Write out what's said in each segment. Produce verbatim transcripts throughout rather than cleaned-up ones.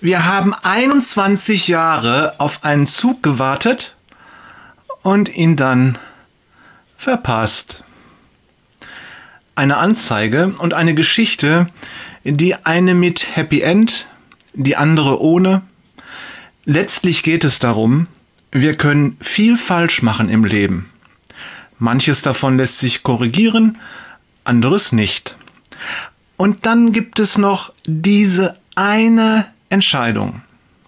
Wir haben einundzwanzig Jahre auf einen Zug gewartet und ihn dann verpasst. Eine Anzeige und eine Geschichte, die eine mit Happy End, die andere ohne. Letztlich geht es darum, wir können viel falsch machen im Leben. Manches davon lässt sich korrigieren, anderes nicht. Und dann gibt es noch diese eine Entscheidung.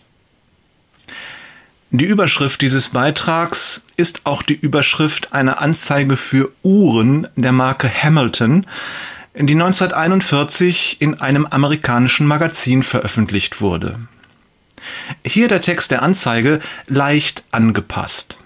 Die Überschrift dieses Beitrags ist auch die Überschrift einer Anzeige für Uhren der Marke Hamilton, die neunzehnhunderteinundvierzig in einem amerikanischen Magazin veröffentlicht wurde. Hier der Text der Anzeige leicht angepasst.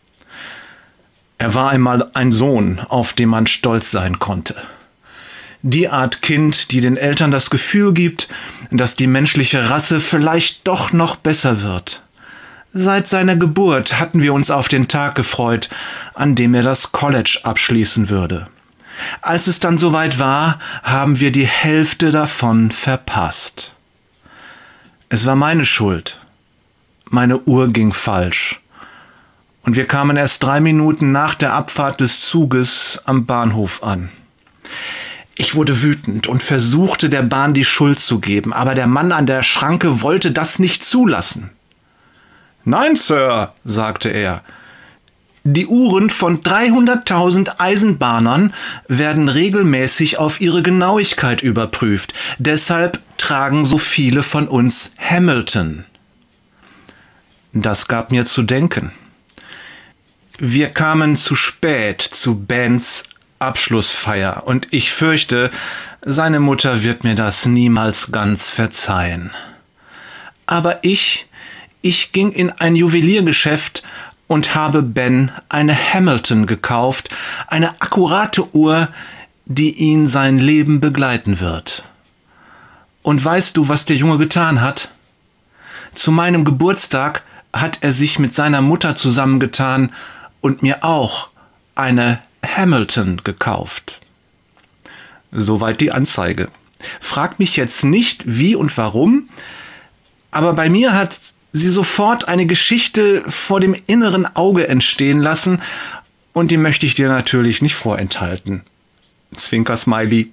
Er war einmal ein Sohn, auf den man stolz sein konnte. Die Art Kind, die den Eltern das Gefühl gibt, dass die menschliche Rasse vielleicht doch noch besser wird. Seit seiner Geburt hatten wir uns auf den Tag gefreut, an dem er das College abschließen würde. Als es dann soweit war, haben wir die Hälfte davon verpasst. Es war meine Schuld. Meine Uhr ging falsch. Und wir kamen erst drei Minuten nach der Abfahrt des Zuges am Bahnhof an. Ich wurde wütend und versuchte, der Bahn die Schuld zu geben, aber der Mann an der Schranke wollte das nicht zulassen. »Nein, Sir«, sagte er, »die Uhren von dreihunderttausend Eisenbahnern werden regelmäßig auf ihre Genauigkeit überprüft. Deshalb tragen so viele von uns Hamilton.« Das gab mir zu denken. Wir kamen zu spät zu Bens Abschlussfeier und ich fürchte, seine Mutter wird mir das niemals ganz verzeihen. Aber ich, ich ging in ein Juweliergeschäft und habe Ben eine Hamilton gekauft, eine akkurate Uhr, die ihn sein Leben begleiten wird. Und weißt du, was der Junge getan hat? Zu meinem Geburtstag hat er sich mit seiner Mutter zusammengetan und mir auch eine Hamilton gekauft. Soweit die Anzeige. Frag mich jetzt nicht, wie und warum, aber bei mir hat sie sofort eine Geschichte vor dem inneren Auge entstehen lassen und die möchte ich dir natürlich nicht vorenthalten. Zwinker-Smiley.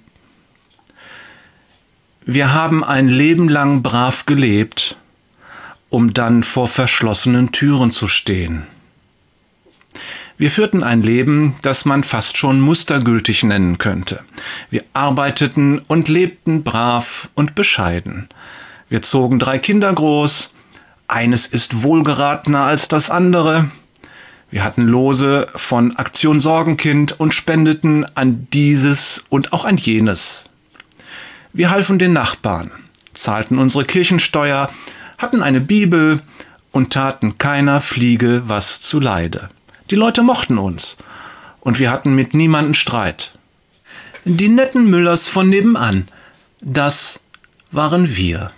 Wir haben ein Leben lang brav gelebt, um dann vor verschlossenen Türen zu stehen. Wir führten ein Leben, das man fast schon mustergültig nennen könnte. Wir arbeiteten und lebten brav und bescheiden. Wir zogen drei Kinder groß. Eines ist wohlgeratener als das andere. Wir hatten Lose von Aktion Sorgenkind und spendeten an dieses und auch an jenes. Wir halfen den Nachbarn, zahlten unsere Kirchensteuer, hatten eine Bibel und taten keiner Fliege was zuleide. Die Leute mochten uns und wir hatten mit niemandem Streit. Die netten Müllers von nebenan, das waren wir.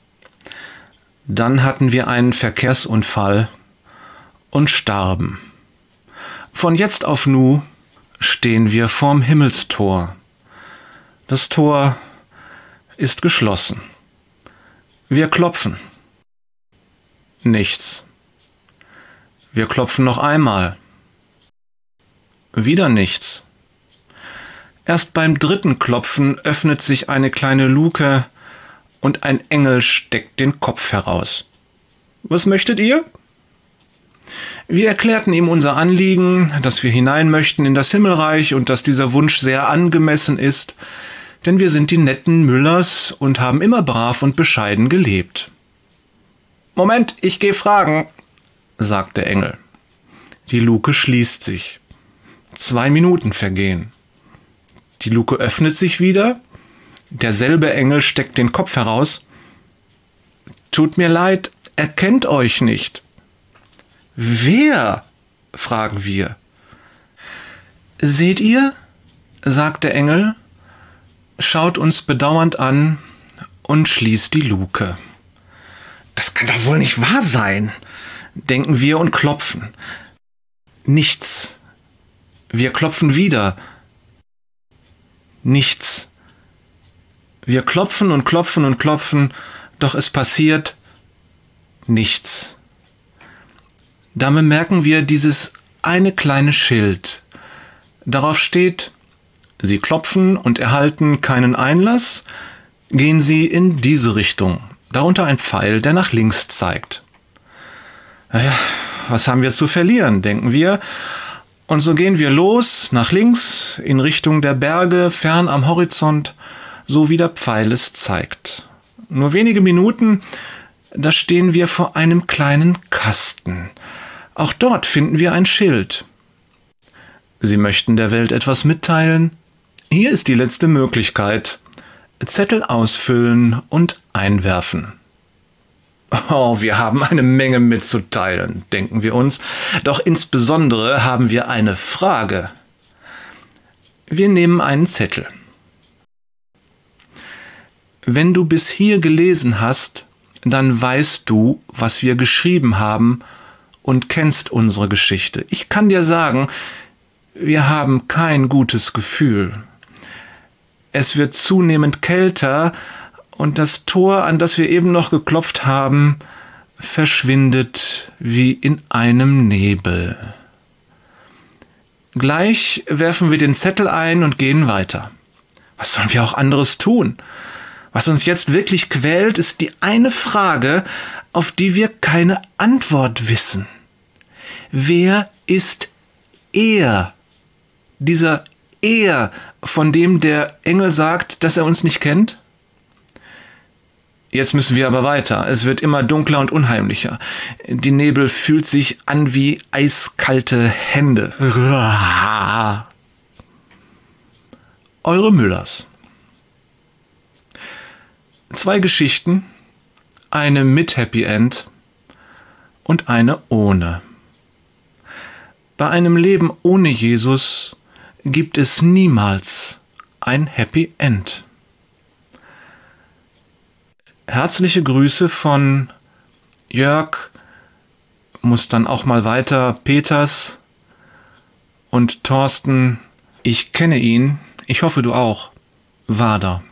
Dann hatten wir einen Verkehrsunfall und starben. Von jetzt auf nu stehen wir vorm Himmelstor. Das Tor ist geschlossen. Wir klopfen. Nichts. Wir klopfen noch einmal. Wieder nichts. Erst beim dritten Klopfen öffnet sich eine kleine Luke und ein Engel steckt den Kopf heraus. »Was möchtet ihr?« Wir erklärten ihm unser Anliegen, dass wir hinein möchten in das Himmelreich und dass dieser Wunsch sehr angemessen ist, denn wir sind die netten Müllers und haben immer brav und bescheiden gelebt. »Moment, ich gehe fragen«, sagt der Engel. Die Luke schließt sich. Zwei Minuten vergehen. Die Luke öffnet sich wieder. Derselbe Engel steckt den Kopf heraus. »Tut mir leid, er kennt euch nicht.« »Wer?« fragen wir. »Seht ihr?«, sagt der Engel, schaut uns bedauernd an und schließt die Luke. »Das kann doch wohl nicht wahr sein«, denken wir und klopfen. Nichts. Wir klopfen wieder. Nichts. Wir klopfen und klopfen und klopfen, doch es passiert nichts. Da bemerken wir dieses eine kleine Schild. Darauf steht: Sie klopfen und erhalten keinen Einlass, gehen Sie in diese Richtung. Darunter ein Pfeil, der nach links zeigt. Naja, was haben wir zu verlieren, denken wir. Und so gehen wir los, nach links, in Richtung der Berge, fern am Horizont, so wie der Pfeil es zeigt. Nur wenige Minuten, da stehen wir vor einem kleinen Kasten. Auch dort finden wir ein Schild. Sie möchten der Welt etwas mitteilen? Hier ist die letzte Möglichkeit. Zettel ausfüllen und einwerfen. Oh, wir haben eine Menge mitzuteilen, denken wir uns. Doch insbesondere haben wir eine Frage. Wir nehmen einen Zettel. Wenn du bis hier gelesen hast, dann weißt du, was wir geschrieben haben und kennst unsere Geschichte. Ich kann dir sagen, wir haben kein gutes Gefühl. Es wird zunehmend kälter und das Tor, an das wir eben noch geklopft haben, verschwindet wie in einem Nebel. Gleich werfen wir den Zettel ein und gehen weiter. Was sollen wir auch anderes tun? Was uns jetzt wirklich quält, ist die eine Frage, auf die wir keine Antwort wissen. Wer ist er? Dieser Er, von dem der Engel sagt, dass er uns nicht kennt? Jetzt müssen wir aber weiter. Es wird immer dunkler und unheimlicher. Die Nebel fühlt sich an wie eiskalte Hände. Eure Müllers. Zwei Geschichten, eine mit Happy End und eine ohne. Bei einem Leben ohne Jesus gibt es niemals ein Happy End. Herzliche Grüße von Jörg, muss dann auch mal weiter, Peters und Thorsten. Ich kenne ihn, ich hoffe du auch, Wader.